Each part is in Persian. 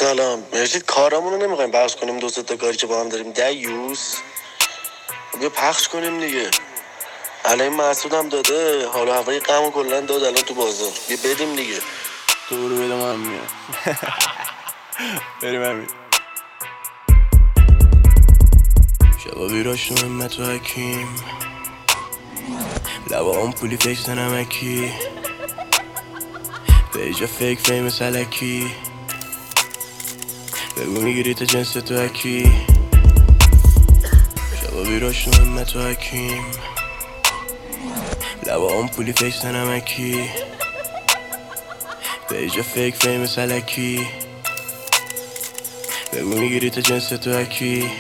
سلام مرشید. کارامونو نمیخوایم بحث کنیم؟ دو تا کاری که با هم داریم دیوس بیا پخش کنیم دیگه. الان این محسود هم داده حالا هوای غمو کلا داد الان تو بازار. بیا بدیم دیگه. تو برو بده من میام. بریم همین شبا بیراش نمت و حکیم لبا آمپولی فیکس نمکی به ایجا فیک فیم سلکی بگو میگیری تا جنس تو حکی شبا بیراش نمت و حکیم لبا آمپولی فیکس نمکی به ایجا فیک فیم سلکی بگو میگیری تا جنس تو حکی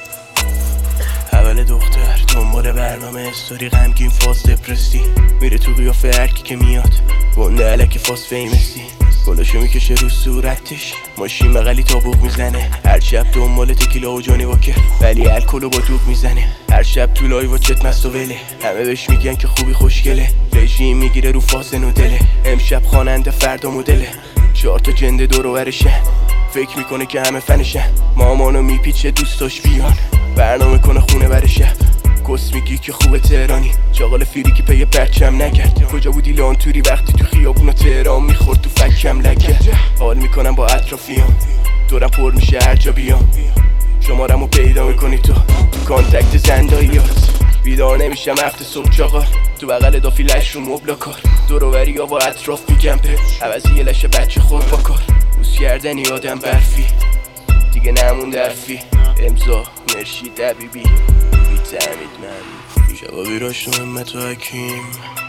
اول دختر دنبال برنامه استوری غمگین فاز دپرسی میره تو قیافه هرکی که میاد گنده علکی فاز فیمسی گلاشو میکشه رو صورتش ماشین مقلی تابوق میزنه هر شب دنبال تکیلا و جانی واکر ولی الکلو با دوغ میزنه هر شب تو لایو چت مست و وله همه بهش میگن که خوبی خوشگله رژیم میگیره رو فاز نودله امشب خواننده فردا مدله 4 تا جنده دور و برشن فکر میکنه که همه فنشن مامانو میپیچه دوستاش بیان برنامه کنه خونه بر شب کس میگی که خوبه تهرانی چاقال فیری که پی پرچم نکرد کجا بودی لانتوری وقتی تو خیابون تهران میخورد تو فکم لگه حال میکنم با اطرافیام دورم پر میشه هر جا بیام شمارمو پیدا میکنی تو کانتکت زنداییات بیدار نمیشم هفته صبح چاقال تو بغل دافی لش رو مبلا کار دوروبری ها با اطراف میگم به عوضی یه لشه بچه خود با کار بوس کردنی آدم برفی دیگه نمون درفی امضا مرشید حبیبی بی‌تمید من شبا بیراش نمت و حکیم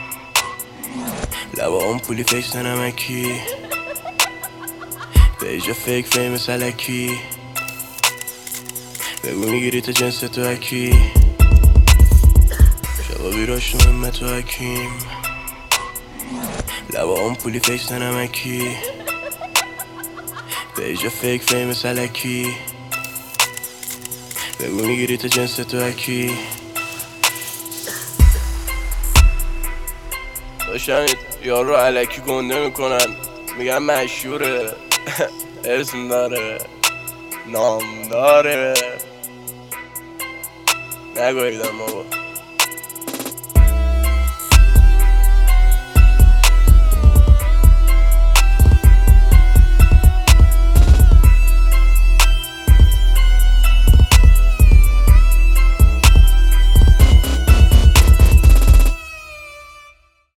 لبا آمپولی فیکس نمکی به ایجا فیک فیم سلکی بگو میگیری تا جنس تو حکی شبا بیراش نمت و حکیم لبا آمپولی فیکس نمکی به ایجا فیک فیم سلکی بگو میگیری تا جنس تو حکی داشتن یارو علکی گنده میکنن میگن مشهوره اسم داره نام داره نگویدم بابا